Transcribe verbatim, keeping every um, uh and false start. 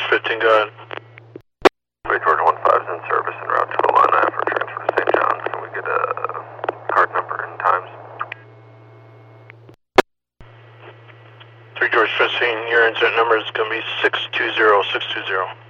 fifteen, go ahead. Three George one five is in service en route to Alana for transfer to Saint John's. Can we get a card number and times? Three George fifteen, your incident number is going to be six two zero six two zero.